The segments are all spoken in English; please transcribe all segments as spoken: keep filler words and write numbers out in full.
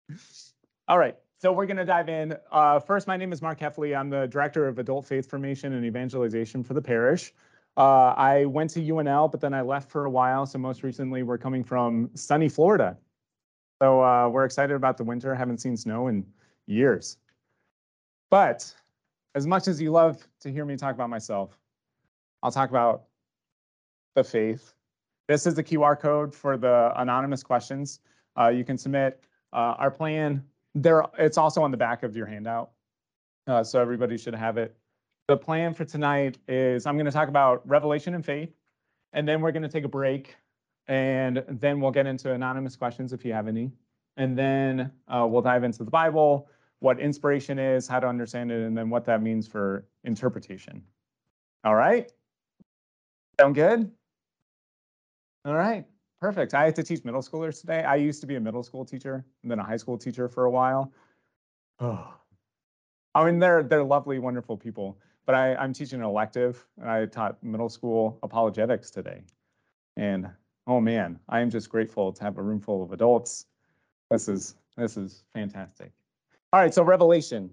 All right, so we're going to dive in. Uh, first, my name is Mark Heffley. I'm the Director of Adult Faith Formation and Evangelization for the parish. Uh, I went to U N L, but then I left for a while. So most recently, we're coming from sunny Florida. So uh, we're excited about the winter. Haven't seen snow in years. But as much as you love to hear me talk about myself, I'll talk about the faith. This is the Q R code for the anonymous questions. Uh, you can submit uh, our plan. There, it's also on the back of your handout, uh, so everybody should have it. The plan for tonight is I'm going to talk about Revelation and faith, and then we're going to take a break, and then we'll get into anonymous questions if you have any, and then uh, we'll dive into the Bible, what inspiration is, how to understand it, and then what that means for interpretation. All right? Sound good? All right, perfect. I had to teach middle schoolers today. I used to be a middle school teacher and then a high school teacher for a while. Oh, I mean, they're they're lovely, wonderful people. But I, I'm teaching an elective, and I taught middle school apologetics today. And oh man, I am just grateful to have a room full of adults. This is this is fantastic. All right, so Revelation.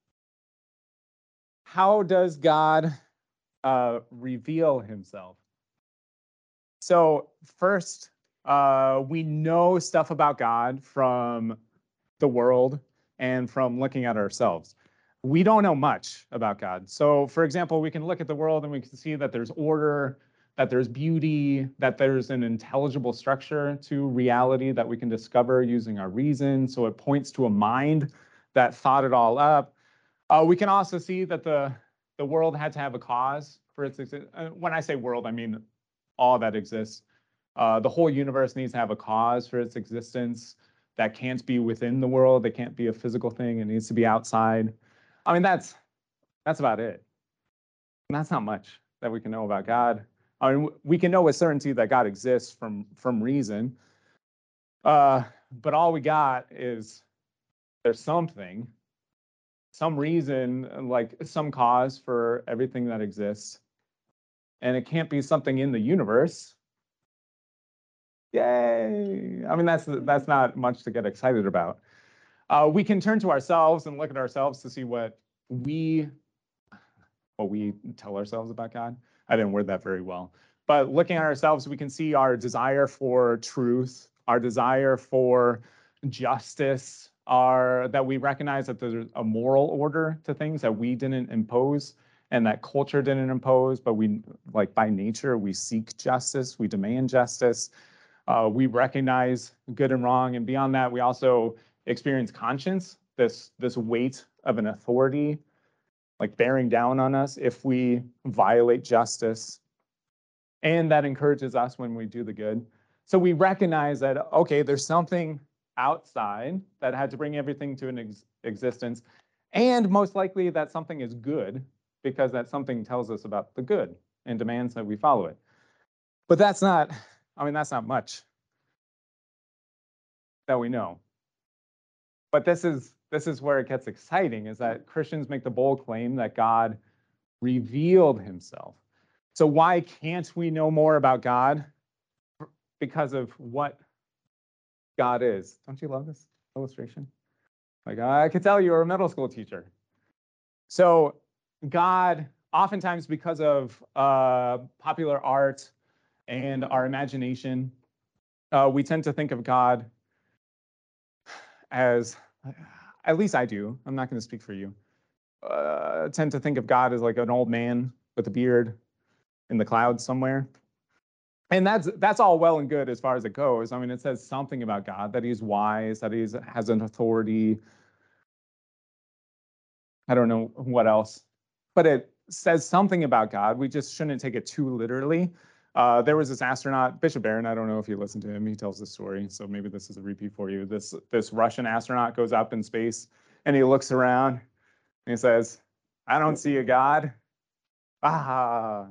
How does God uh, reveal himself? So first, uh, we know stuff about God from the world and from looking at ourselves. We don't know much about God. So for example, we can look at the world and we can see that there's order, that there's beauty, that there's an intelligible structure to reality that we can discover using our reason. So it points to a mind that thought it all up. Uh, we can also see that the, the world had to have a cause for its existence. When I say world, I mean all that exists. Uh, the whole universe needs to have a cause for its existence that can't be within the world. It can't be a physical thing. It needs to be outside. I mean, that's that's about it. And that's not much that we can know about God. I mean, we can know with certainty that God exists from from reason. Uh, but all we got is there's something, some reason, like some cause for everything that exists. And it can't be something in the universe. Yay! I mean, that's that's not much to get excited about. Uh, we can turn to ourselves and look at ourselves to see what we what we tell ourselves about God. I didn't word that very well. But looking at ourselves, we can see our desire for truth, our desire for justice, our that we recognize that there's a moral order to things that we didn't impose and that culture didn't impose, but we, like by nature, we seek justice, we demand justice. Uh, we recognize good and wrong, and beyond that, we also experience conscience, this this weight of an authority, like bearing down on us if we violate justice, and that encourages us when we do the good. So we recognize that, okay, there's something outside that had to bring everything to an ex existence, and most likely that something is good because that something tells us about the good and demands that we follow it. But that's not, I mean, that's not much that we know. But this is this is where it gets exciting, is that Christians make the bold claim that God revealed himself. So why can't we know more about God? Because of what God is. Don't you love this illustration? Like, I could tell you were a middle school teacher. So God, oftentimes because of uh, popular art and our imagination, uh, we tend to think of God as, at least I do, I'm not going to speak for you, uh, tend to think of God as like an old man with a beard in the clouds somewhere. And that's that's all well and good as far as it goes. I mean, it says something about God, that he's wise, that he has an authority. I don't know what else, but it says something about God. We just shouldn't take it too literally. Uh, there was this astronaut, Bishop Barron. I don't know if you listen to him. He tells this story, so maybe this is a repeat for you. This this Russian astronaut goes up in space, and he looks around, and he says, "I don't see a God." Ah,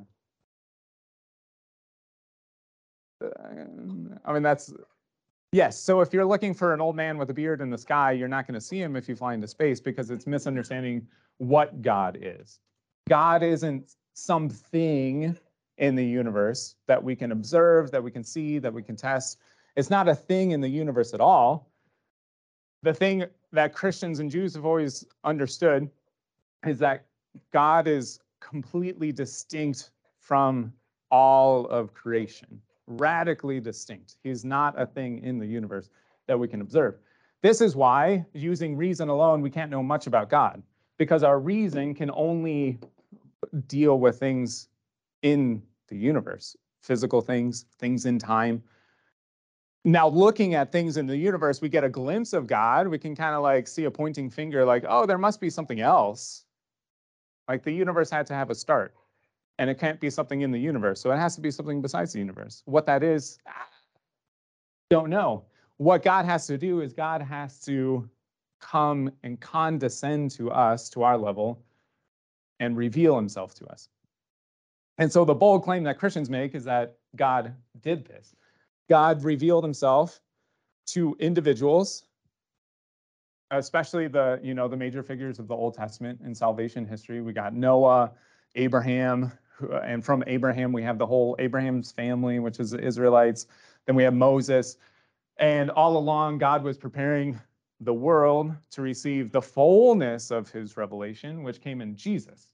I mean, that's, yes. So if you're looking for an old man with a beard in the sky, you're not going to see him if you fly into space, because it's misunderstanding what God is. God isn't something in the universe that we can observe, that we can see, that we can test. It's not a thing in the universe at all. the thing that Christians and Jews have always understood is that God is completely distinct from all of creation, radically distinct. He's not a thing in the universe that we can observe. This is why, using reason alone, we can't know much about God, because our reason can only deal with things in the universe, physical things, things in time. Now, looking at things in the universe, we get a glimpse of God. We can kind of like see a pointing finger like, oh, there must be something else. Like the universe had to have a start, and it can't be something in the universe. So it has to be something besides the universe. What that is, don't know. What God has to do is God has to come and condescend to us, to our level, and reveal himself to us. And so the bold claim that Christians make is that God did this. God revealed himself to individuals, especially the, you know, the major figures of the Old Testament in salvation history. We got Noah, Abraham, and from Abraham, we have the whole Abraham's family, which is the Israelites. Then we have Moses. And all along, God was preparing the world to receive the fullness of his revelation, which came in Jesus.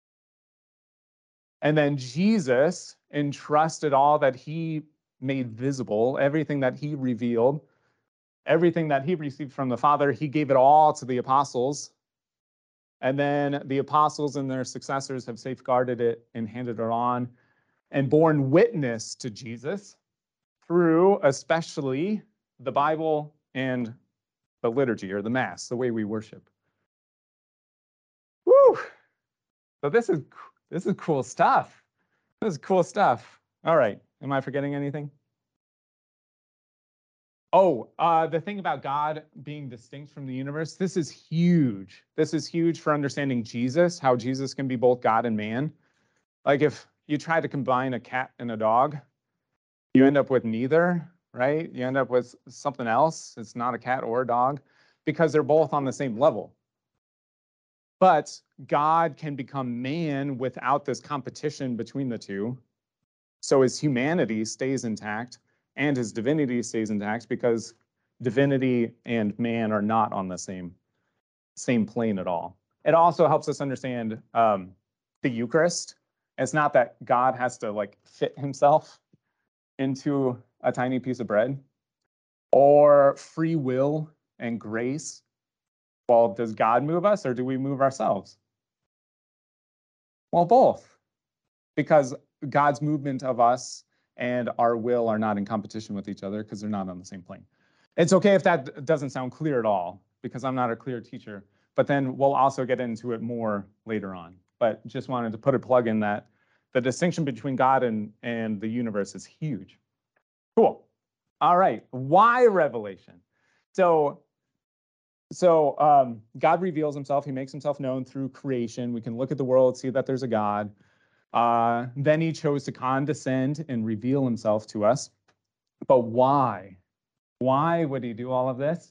And then Jesus entrusted all that he made visible, everything that he revealed, everything that he received from the Father, he gave it all to the apostles. And then the apostles and their successors have safeguarded it and handed it on and borne witness to Jesus through especially the Bible and the liturgy or the Mass, the way we worship. Woo! So this is this is cool stuff. This is cool stuff. All right. Am I forgetting anything? Oh, uh, the thing about God being distinct from the universe, this is huge. This is huge for understanding Jesus, how Jesus can be both God and man. Like if you try to combine a cat and a dog, you end up with neither, right? You end up with something else. It's not a cat or a dog because they're both on the same level. But God can become man without this competition between the two. So his humanity stays intact and his divinity stays intact because divinity and man are not on the same, same plane at all. It also helps us understand um, the Eucharist. It's not that God has to like fit himself into a tiny piece of bread, or free will and grace. Well, does God move us or do we move ourselves? Well, both, because God's movement of us and our will are not in competition with each other because they're not on the same plane. It's okay if that doesn't sound clear at all, because I'm not a clear teacher, but then we'll also get into it more later on. But just wanted to put a plug in that the distinction between God and, and the universe is huge. Cool. All right. Why revelation? So, so um, God reveals himself. He makes himself known through creation. We can look at the world, see that there's a God. Uh, then he chose to condescend and reveal himself to us. But why? Why would he do all of this?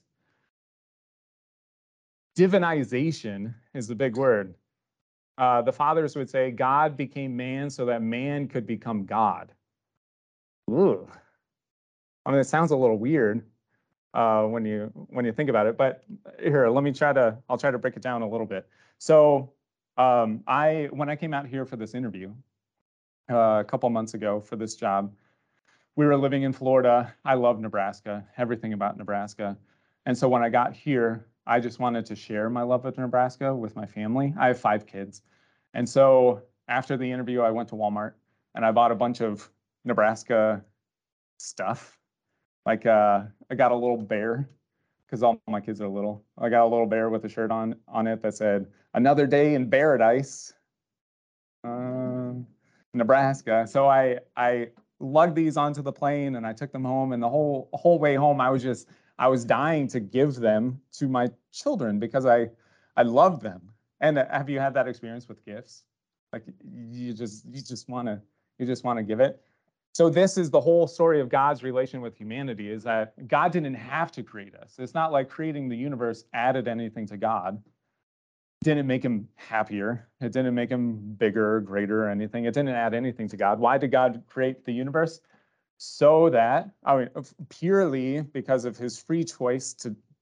Divinization is the big word. Uh, the fathers would say God became man so that man could become God. Ooh. I mean, it sounds a little weird uh, when you when you think about it. But here, let me try to. I'll try to break it down a little bit. So, um, I when I came out here for this interview uh, a couple months ago for this job, we were living in Florida. I love Nebraska, everything about Nebraska. And so when I got here, I just wanted to share my love of Nebraska with my family. I have five kids. And so after the interview, I went to Walmart and I bought a bunch of Nebraska stuff. Like uh, I got a little bear because all my kids are little. I got a little bear with a shirt on on it that said, "Another day in paradise, uh, Nebraska." So I I lugged these onto the plane and I took them home. And the whole whole way home, I was just I was dying to give them to my children because I I love them. And have you had that experience with gifts? Like you just you just want to you just want to give it. So this is the whole story of God's relation with humanity, is that God didn't have to create us. It's not like creating the universe added anything to God. It didn't make him happier. It didn't make him bigger, greater, or anything. It didn't add anything to God. Why did God create the universe? So that, I mean, purely because of his free choice to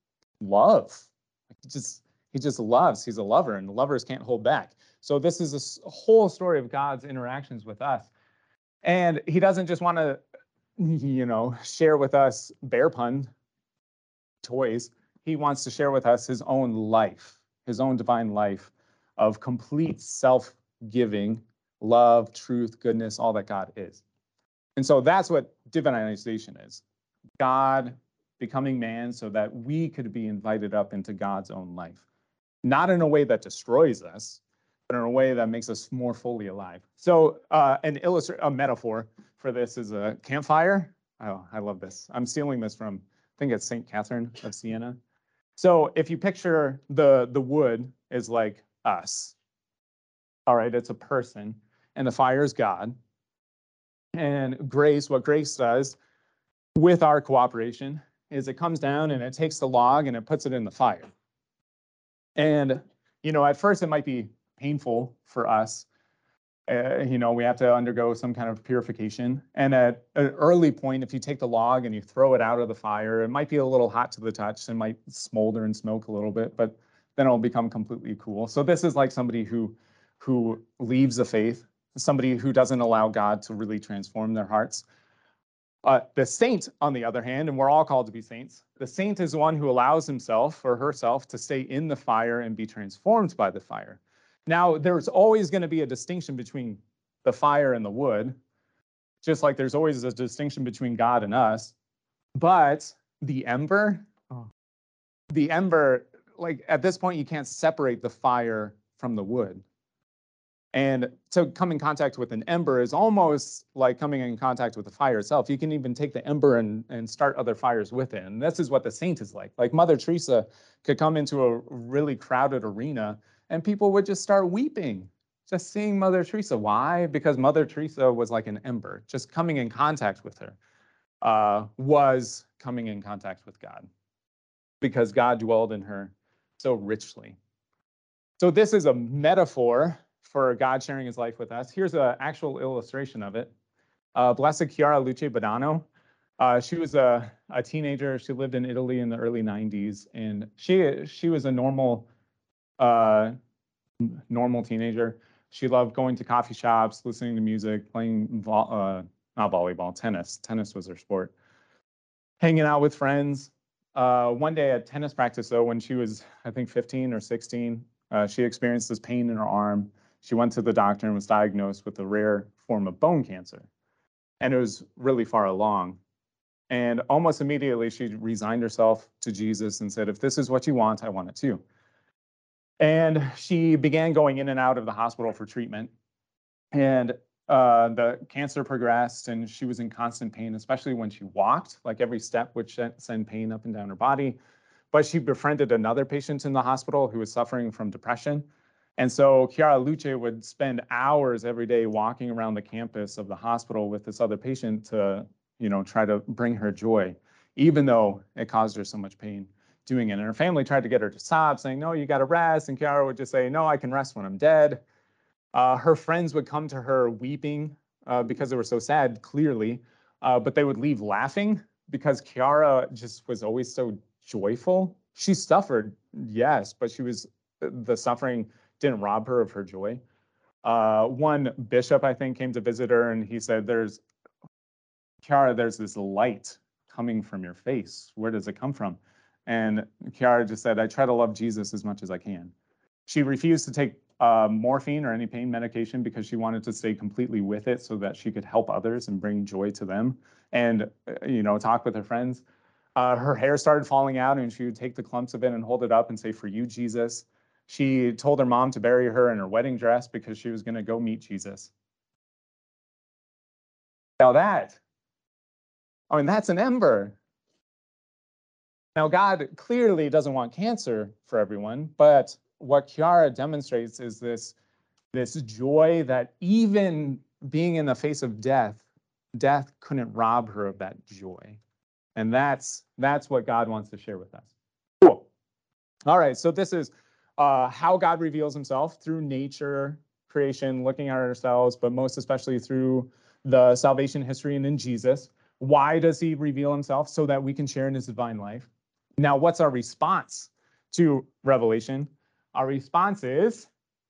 love. He just he just loves. He's a lover, and lovers can't hold back. So this is a s- whole story of God's interactions with us. And he doesn't just want to, you know, share with us bear pun toys. He wants to share with us his own life, his own divine life of complete self-giving, love, truth, goodness, all that God is. And so that's what divinization is. God becoming man so that we could be invited up into God's own life. Not in a way that destroys us, but in a way that makes us more fully alive. So uh, an illustra- a metaphor for this is a campfire. Oh, I love this. I'm stealing this from, I think it's Saint Catherine of Siena. So if you picture the, the wood is like us, all right, it's a person, and the fire is God. And grace, what grace does with our cooperation is it comes down and it takes the log and it puts it in the fire. And, you know, at first it might be painful for us. Uh, you know, we have to undergo some kind of purification. And at an early point, if you take the log and you throw it out of the fire, it might be a little hot to the touch and might smolder and smoke a little bit, but then it'll become completely cool. So this is like somebody who, who leaves the faith, somebody who doesn't allow God to really transform their hearts. Uh, the saint, on the other hand, and we're all called to be saints, the saint is one who allows himself or herself to stay in the fire and be transformed by the fire. Now, there's always going to be a distinction between the fire and the wood, just like there's always a distinction between God and us. But the ember, oh. the ember, like at this point, you can't separate the fire from the wood. And to come in contact with an ember is almost like coming in contact with the fire itself. You can even take the ember and, and start other fires with it. And this is what the saint is like. Like Mother Teresa could come into a really crowded arena and people would just start weeping, just seeing Mother Teresa. Why? Because Mother Teresa was like an ember. Just coming in contact with her uh, was coming in contact with God, because God dwelled in her so richly. So this is a metaphor for God sharing his life with us. Here's an actual illustration of it. Uh, Blessed Chiara Luce Badano. Uh, she was a, a teenager. She lived in Italy in the early nineties, and she she was a normal uh, normal teenager. She loved going to coffee shops, listening to music, playing vo uh, not volleyball, tennis. Tennis was her sport. Hanging out with friends. Uh, one day at tennis practice, though, when she was, I think, fifteen or sixteen, uh, she experienced this pain in her arm. She went to the doctor and was diagnosed with a rare form of bone cancer. And it was really far along. And almost immediately, she resigned herself to Jesus and said, if this is what you want, I want it too. And she began going in and out of the hospital for treatment. And uh, the cancer progressed, and she was in constant pain, especially when she walked. Like every step would send pain up and down her body. But she befriended another patient in the hospital who was suffering from depression. And so Chiara Luce would spend hours every day walking around the campus of the hospital with this other patient to, you know, try to bring her joy, even though it caused her so much pain doing it. And her family tried to get her to stop, saying, no, you got to rest. And Chiara would just say, no, I can rest when I'm dead. Uh, her friends would come to her weeping uh, because they were so sad, clearly, uh, but they would leave laughing because Chiara just was always so joyful. She suffered, yes, but she was, the suffering didn't rob her of her joy. Uh, one bishop, I think, came to visit her and he said, there's, Chiara, there's this light coming from your face. Where does it come from? And Chiara just said, I try to love Jesus as much as I can. She refused to take uh, morphine or any pain medication because she wanted to stay completely with it so that she could help others and bring joy to them and, you know, talk with her friends. Uh, her hair started falling out and she would take the clumps of it and hold it up and say, for you, Jesus. She told her mom to bury her in her wedding dress because she was going to go meet Jesus. Now that, I mean, that's an ember. Now, God clearly doesn't want cancer for everyone, but what Chiara demonstrates is this, this joy that even being in the face of death, death couldn't rob her of that joy. And that's, that's what God wants to share with us. Cool. All right, so this is uh, how God reveals himself through nature, creation, looking at ourselves, but most especially through the salvation history and in Jesus. Why does he reveal himself? So that we can share in his divine life. Now, what's our response to Revelation? Our response is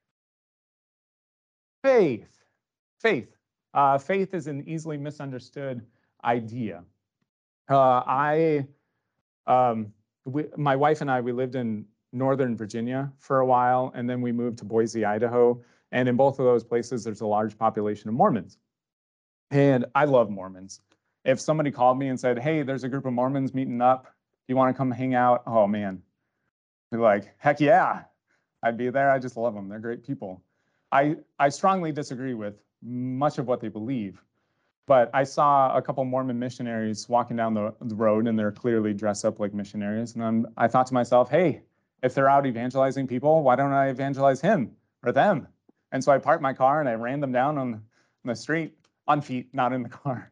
faith. Faith. Uh, faith is an easily misunderstood idea. Uh, I, um, we, my wife and I, we lived in Northern Virginia for a while, and then we moved to Boise, Idaho. And in both of those places, there's a large population of Mormons. And I love Mormons. If somebody called me and said, hey, there's a group of Mormons meeting up, do you want to come hang out? Oh, man. I'd be like, heck yeah, I'd be there. I just love them. They're great people. I, I strongly disagree with much of what they believe. But I saw a couple Mormon missionaries walking down the, the road, and they're clearly dressed up like missionaries. And I'm, I thought to myself, hey, if they're out evangelizing people, why don't I evangelize him or them? And so I parked my car and I ran them down on, on the street on feet, not in the car.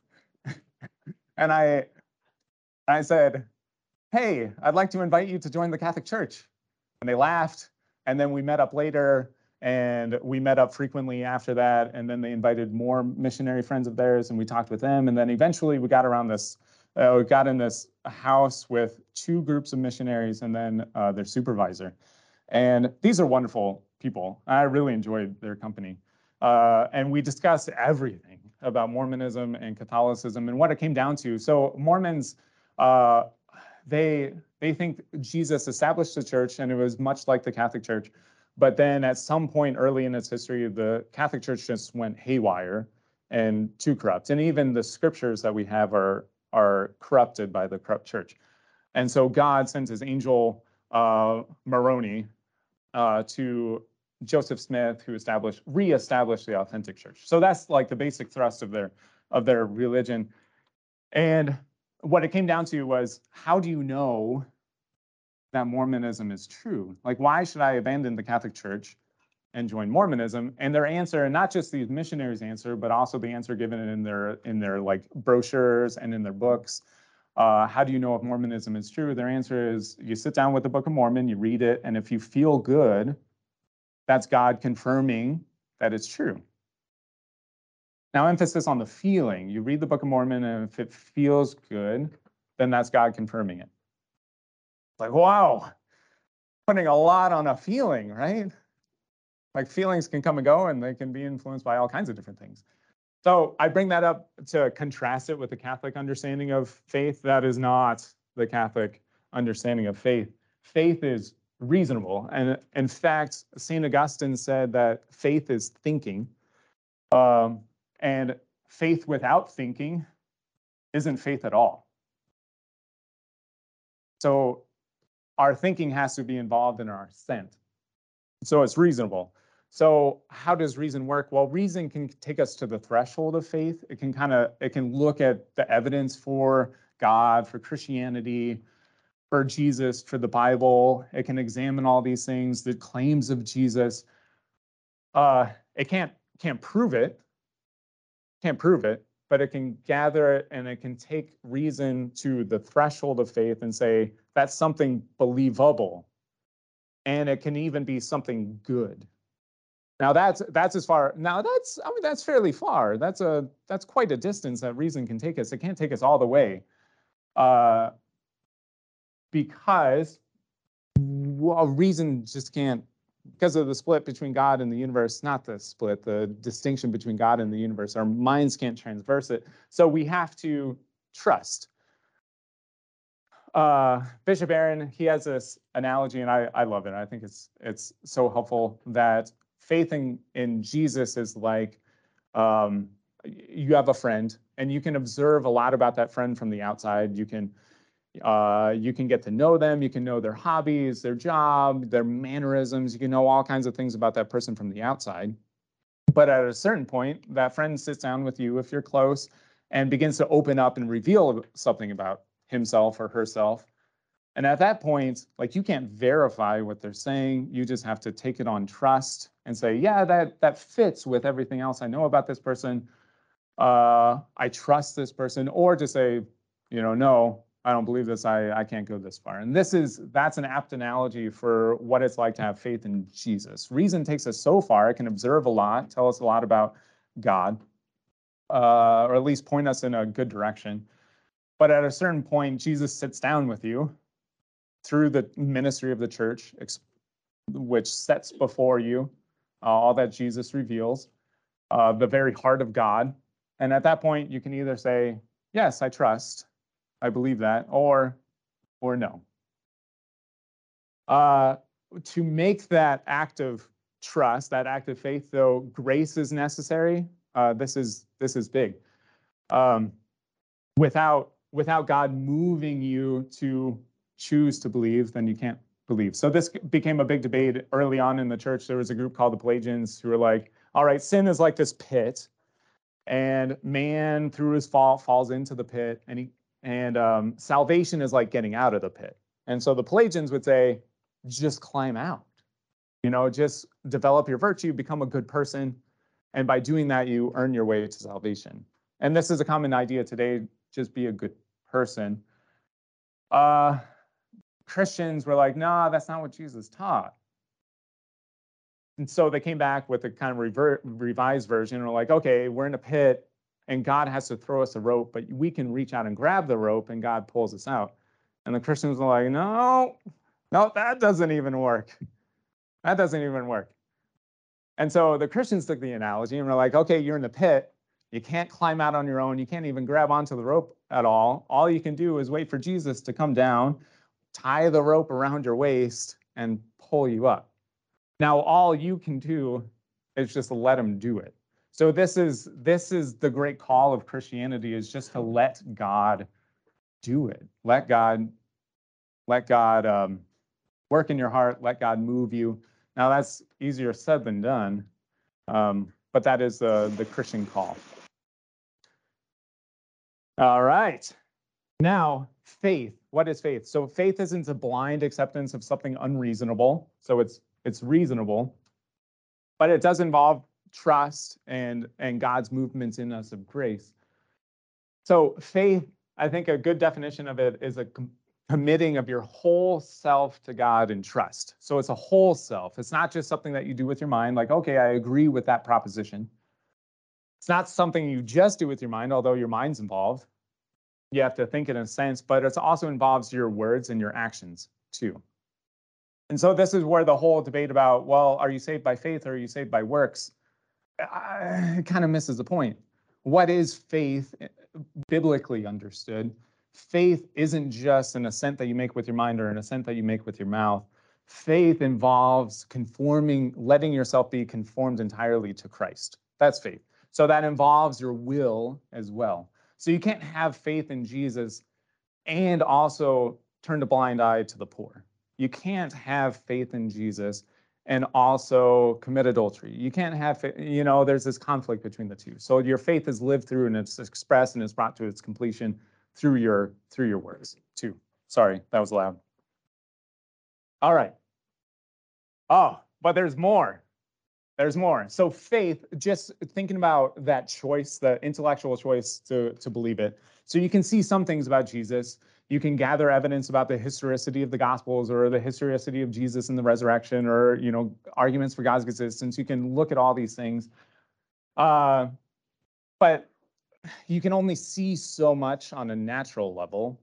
and I, I said, hey, I'd like to invite you to join the Catholic Church. And they laughed. And then we met up later, and we met up frequently after that. And then they invited more missionary friends of theirs, and we talked with them. And then eventually we got around this, uh, we got in this house with two groups of missionaries and then uh, their supervisor. And these are wonderful people. I really enjoyed their company. Uh, and we discussed everything about Mormonism and Catholicism and what it came down to. So Mormons, uh, they they think Jesus established the church, and it was much like the Catholic Church. But then at some point early in its history, the Catholic Church just went haywire and too corrupt. And even the scriptures that we have are, are corrupted by the corrupt church. And so God sends his angel uh, Moroni uh, to Joseph Smith, who established, reestablished the authentic church. So that's like the basic thrust of their, of their religion. And what it came down to was, how do you know that Mormonism is true? Like, why should I abandon the Catholic Church and join Mormonism? And their answer, and not just these missionaries' answer, but also the answer given in their in their like brochures and in their books. Uh, how do you know if Mormonism is true? Their answer is, you sit down with the Book of Mormon, you read it, and if you feel good, that's God confirming that it's true. Now, emphasis on the feeling. You read the Book of Mormon, and if it feels good, then that's God confirming it. Like, wow, putting a lot on a feeling, right? Like, feelings can come and go, and they can be influenced by all kinds of different things. So I bring that up to contrast it with the Catholic understanding of faith. That is not the Catholic understanding of faith. Faith is reasonable. And in fact, Saint Augustine said that faith is thinking. Um, and faith without thinking isn't faith at all. So our thinking has to be involved in our assent. So it's reasonable. So how does reason work? Well, reason can take us to the threshold of faith. It can kind of, it can look at the evidence for God, for Christianity, for Jesus, for the Bible. It can examine all these things, the claims of Jesus. Uh, it can't, can't prove it, can't prove it, but it can gather it, and it can take reason to the threshold of faith and say, that's something believable. And it can even be something good. Now that's that's as far. Now that's I mean that's fairly far. That's a that's quite a distance that reason can take us. It can't take us all the way, uh, because well, reason just can't, because of the split between God and the universe. Not the split, the distinction between God and the universe. Our minds can't transverse it. So we have to trust. Uh, Bishop Aaron, he has this analogy, and I I love it. I think it's it's so helpful that faith in, in Jesus is like, um, you have a friend, and you can observe a lot about that friend from the outside. You can, uh, you can get to know them. You can know their hobbies, their job, their mannerisms. You can know all kinds of things about that person from the outside. But at a certain point, that friend sits down with you, if you're close, and begins to open up and reveal something about himself or herself. And at that point, like, you can't verify what they're saying. You just have to take it on trust and say, yeah, that that fits with everything else I know about this person. Uh, I trust this person. Or just say, you know, no, I don't believe this. I, I can't go this far. And this is, that's an apt analogy for what it's like to have faith in Jesus. Reason takes us so far. It can observe a lot, tell us a lot about God, uh, or at least point us in a good direction. But at a certain point, Jesus sits down with you through the ministry of the church, which sets before you uh, all that Jesus reveals, uh, the very heart of God. And at that point, you can either say, yes, I trust, I believe that, or, or no. Uh, to make that act of trust, that act of faith, though, grace is necessary. Uh, this is this is big. Um, without without God moving you to choose to believe, then you can't believe. So this became a big debate early on in the church. There was a group called the Pelagians who were like, all right, sin is like this pit, and man through his fault falls into the pit, and he and um, salvation is like getting out of the pit. And so the Pelagians would say, just climb out, you know, just develop your virtue, become a good person, and by doing that, you earn your way to salvation. And this is a common idea today, just be a good person. Uh, Christians were like, nah, that's not what Jesus taught. And so they came back with a kind of revert, revised version, and were like, okay, we're in a pit, and God has to throw us a rope, but we can reach out and grab the rope, and God pulls us out. And the Christians were like, no, no, that doesn't even work. That doesn't even work. And so the Christians took the analogy and were like, okay, you're in the pit. You can't climb out on your own. You can't even grab onto the rope at all. All you can do is wait for Jesus to come down, tie the rope around your waist, and pull you up. Now, all you can do is just let him do it. So this is this is the great call of Christianity, is just to let God do it. Let God, let God um, work in your heart. Let God move you. Now, that's easier said than done, um, but that is uh, the Christian call. All right. Now, faith. What is faith? So faith isn't a blind acceptance of something unreasonable. So it's it's reasonable, but it does involve trust and, and God's movements in us of grace. So faith, I think a good definition of it is a com- committing of your whole self to God in trust. So it's a whole self. It's not just something that you do with your mind, like, okay, I agree with that proposition. It's not something you just do with your mind, although your mind's involved. You have to think in a sense, but it also involves your words and your actions too. And so this is where the whole debate about, well, are you saved by faith or are you saved by works? Uh, it kind of misses the point. What is faith biblically understood? Faith isn't just an assent that you make with your mind or an assent that you make with your mouth. Faith involves conforming, letting yourself be conformed entirely to Christ. That's faith. So that involves your will as well. So you can't have faith in Jesus and also turn a blind eye to the poor. You can't have faith in Jesus and also commit adultery. You can't have, you know, there's this conflict between the two. So your faith is lived through and it's expressed and it's brought to its completion through your through your words too. Sorry, that was loud. All right. Oh, but there's more. There's more. So faith, just thinking about that choice, the intellectual choice to, to believe it. So you can see some things about Jesus. You can gather evidence about the historicity of the Gospels or the historicity of Jesus and the resurrection, or, you know, arguments for God's existence. You can look at all these things. Uh, but you can only see so much on a natural level.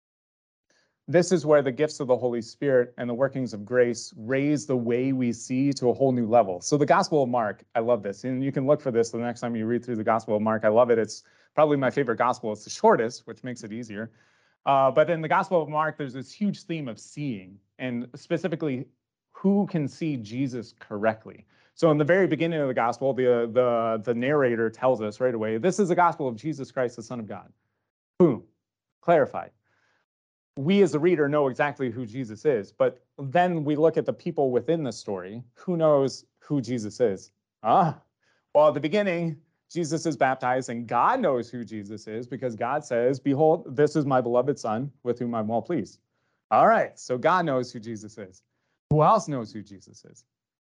This is where the gifts of the Holy Spirit and the workings of grace raise the way we see to a whole new level. So the Gospel of Mark, I love this. And you can look for this the next time you read through the Gospel of Mark. I love it. It's probably my favorite gospel. It's the shortest, which makes it easier. Uh, but in the Gospel of Mark, there's this huge theme of seeing, and specifically, who can see Jesus correctly. So in the very beginning of the Gospel, the, the, the narrator tells us right away, this is the Gospel of Jesus Christ, the Son of God. Boom, clarified. We as a reader know exactly who Jesus is, but then we look at the people within the story. Who knows who Jesus is? Ah, well, at the beginning, Jesus is baptized, and God knows who Jesus is because God says, behold, this is my beloved Son with whom I'm well pleased. All right, so God knows who Jesus is. Who else knows who Jesus is?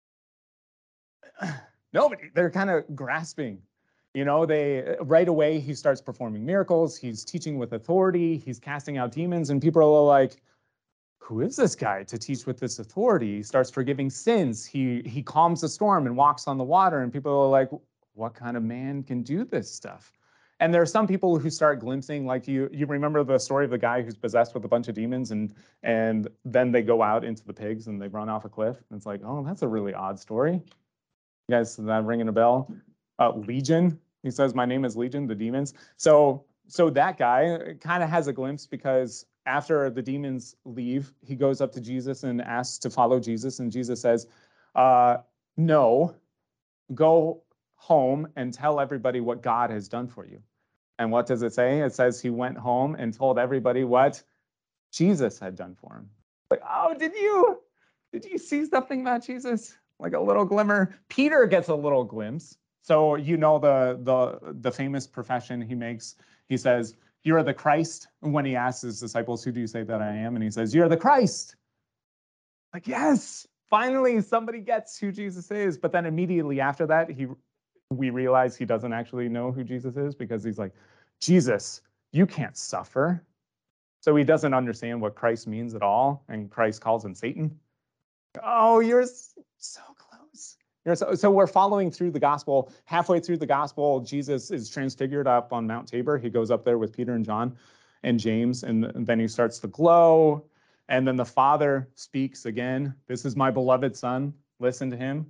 Nobody. They're kind of grasping. You know, they right away, he starts performing miracles. He's teaching with authority. He's casting out demons. And people are like, who is this guy to teach with this authority? He starts forgiving sins. He, he calms the storm and walks on the water. And people are like, what kind of man can do this stuff? And there are some people who start glimpsing, like you you remember the story of the guy who's possessed with a bunch of demons, and and then they go out into the pigs and they run off a cliff. And it's like, oh, that's a really odd story. You guys, is that ringing a bell? Uh, Legion, he says, my name is Legion, the demons. So so that guy kind of has a glimpse, because after the demons leave, he goes up to Jesus and asks to follow Jesus. And Jesus says, uh, no, go home and tell everybody what God has done for you. And what does it say? It says he went home and told everybody what Jesus had done for him. Like, oh, did you, did you see something about Jesus? Like a little glimmer. Peter gets a little glimpse. So you know the the the famous profession he makes. He says, "You're the Christ." And when he asks his disciples, "Who do you say that I am?" And he says, "You're the Christ." Like, yes, finally somebody gets who Jesus is. But then immediately after that, he we realize he doesn't actually know who Jesus is, because he's like, Jesus, you can't suffer. So he doesn't understand what Christ means at all. And Christ calls him Satan. Oh, you're so close. You're so, so we're following through the gospel. Halfway through the gospel, Jesus is transfigured up on Mount Tabor. He goes up there with Peter and John and James, and, and then he starts to glow. And then the Father speaks again. This is my beloved Son. Listen to him.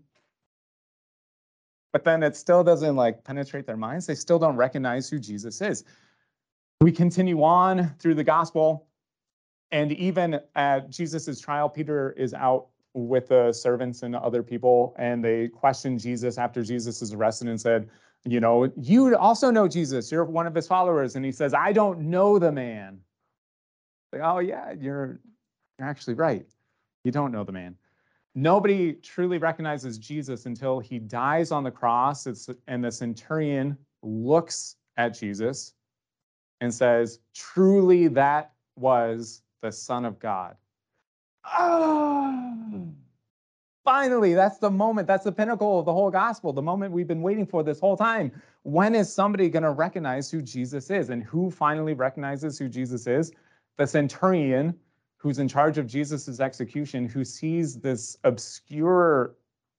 But then it still doesn't like penetrate their minds. They still don't recognize who Jesus is. We continue on through the gospel. And even at Jesus's trial, Peter is out with the servants and other people, and they questioned Jesus after Jesus is arrested and said, you know, you also know Jesus. You're one of his followers. And he says, I don't know the man. Like, oh, yeah, you're, you're actually right. You don't know the man. Nobody truly recognizes Jesus until he dies on the cross. It's, and the centurion looks at Jesus and says, truly that was the Son of God. Oh, finally, that's the moment. That's the pinnacle of the whole gospel, the moment we've been waiting for this whole time. When is somebody going to recognize who Jesus is? And who finally recognizes who Jesus is? The centurion, who's in charge of Jesus's execution, who sees this obscure,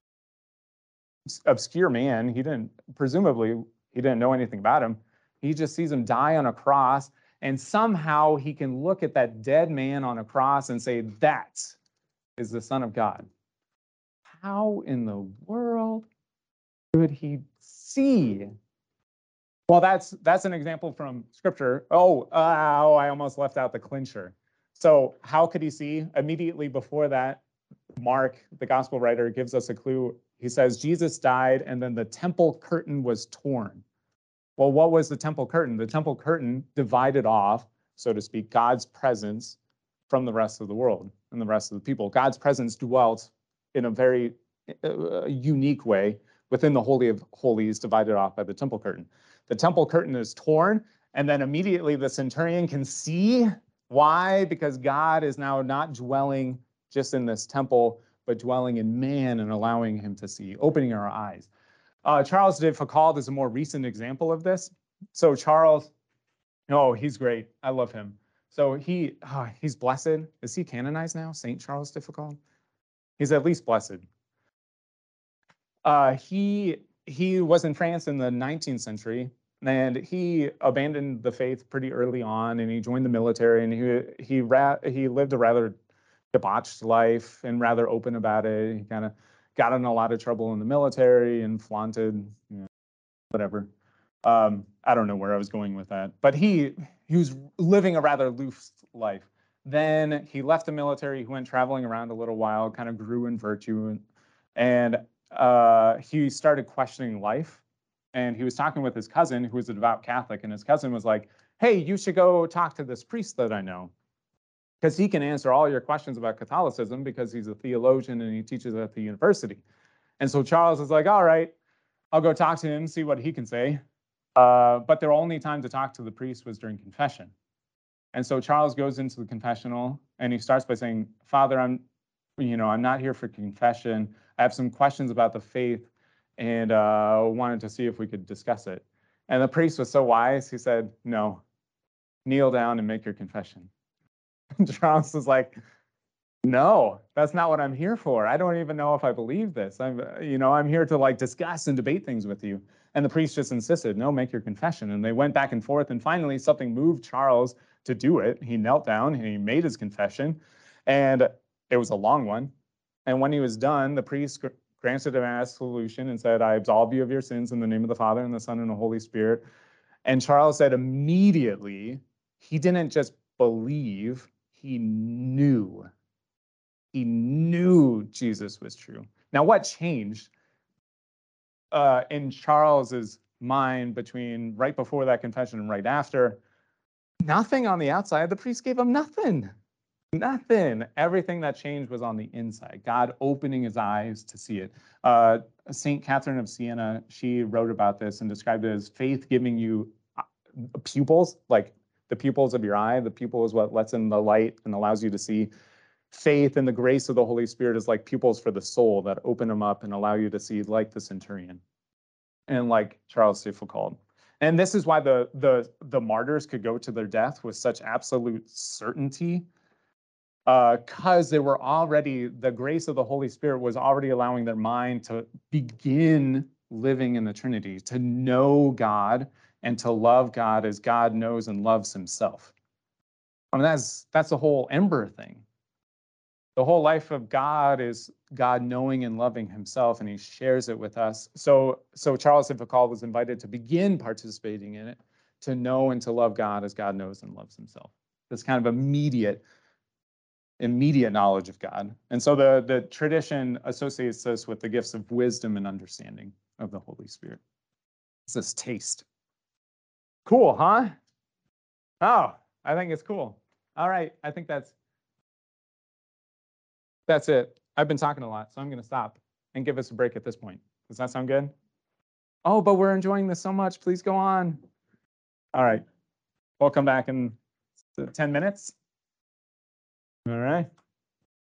obscure man. He didn't, presumably, he didn't know anything about him. He just sees him die on a cross, and somehow he can look at that dead man on a cross and say, that is the Son of God. How in the world could he see? Well, that's that's an example from Scripture. Oh, uh, oh, I almost left out the clincher. So how could he see? Immediately before that, Mark, the gospel writer, gives us a clue. He says, Jesus died, and then the temple curtain was torn. Well, what was the temple curtain? The temple curtain divided off, so to speak, God's presence from the rest of the world and the rest of the people. God's presence dwelt in a very uh, unique way within the Holy of Holies, divided off by the temple curtain. The temple curtain is torn, and then immediately the centurion can see. Why? Because God is now not dwelling just in this temple, but dwelling in man and allowing him to see, opening our eyes. Uh, Charles de Foucauld is a more recent example of this. So Charles, oh, he's great. I love him. So he, oh, he's blessed. Is he canonized now? Saint Charles de Foucauld? He's at least blessed. Uh, he he was in France in the nineteenth century, and he abandoned the faith pretty early on, and he joined the military, and he he ra- he lived a rather debauched life and rather open about it. He kind of got in a lot of trouble in the military and flaunted, you know, whatever. Um, I don't know where I was going with that, but he he was living a rather loose life. Then he left the military. He went traveling around a little while, kind of grew in virtue, and, and uh, he started questioning life. And he was talking with his cousin, who was a devout Catholic, and his cousin was like, hey, you should go talk to this priest that I know, because he can answer all your questions about Catholicism, because he's a theologian and he teaches at the university. And so Charles is like, all right, I'll go talk to him, see what he can say. Uh, but their only time to talk to the priest was during confession. And so Charles goes into the confessional and he starts by saying, Father, I'm, you know, I'm not here for confession. I have some questions about the faith, and uh, wanted to see if we could discuss it. And the priest was so wise, he said, no, kneel down and make your confession. And Charles was like, no, that's not what I'm here for. I don't even know if I believe this. I'm, you know, I'm here to like discuss and debate things with you. And the priest just insisted, no, make your confession. And they went back and forth. And finally, something moved Charles to do it. He knelt down and he made his confession. And it was a long one. And when he was done, the priest granted him absolution and said, I absolve you of your sins in the name of the Father and the Son and the Holy Spirit. And Charles said immediately, he didn't just believe, he knew. He knew Jesus was true. Now, what changed uh, in Charles's mind between right before that confession and right after? Nothing on the outside. The priest gave him nothing. Nothing. Everything that changed was on the inside. God opening his eyes to see it. Uh, Saint Catherine of Siena, she wrote about this and described it as faith giving you pupils, like the pupils of your eye. The pupil is what lets in the light and allows you to see. Faith and the grace of the Holy Spirit is like pupils for the soul that open them up and allow you to see, like the centurion and like Charles de Foucauld. And this is why the the the martyrs could go to their death with such absolute certainty, because uh, they were already, the grace of the Holy Spirit was already allowing their mind to begin living in the Trinity, to know God and to love God as God knows and loves himself. I mean, that's that's the whole Ember thing. The whole life of God is God knowing and loving himself, and he shares it with us. So, so Charles de Foucauld was invited to begin participating in it, to know and to love God as God knows and loves himself. This kind of immediate, immediate knowledge of God. And so the, the tradition associates this with the gifts of wisdom and understanding of the Holy Spirit. It's this taste. Cool, huh? Oh, I think it's cool. All right, I think that's That's it. I've been talking a lot, so I'm going to stop and give us a break at this point. Does that sound good? Oh, but we're enjoying this so much. Please go on. All right. We'll come back in ten minutes. All right.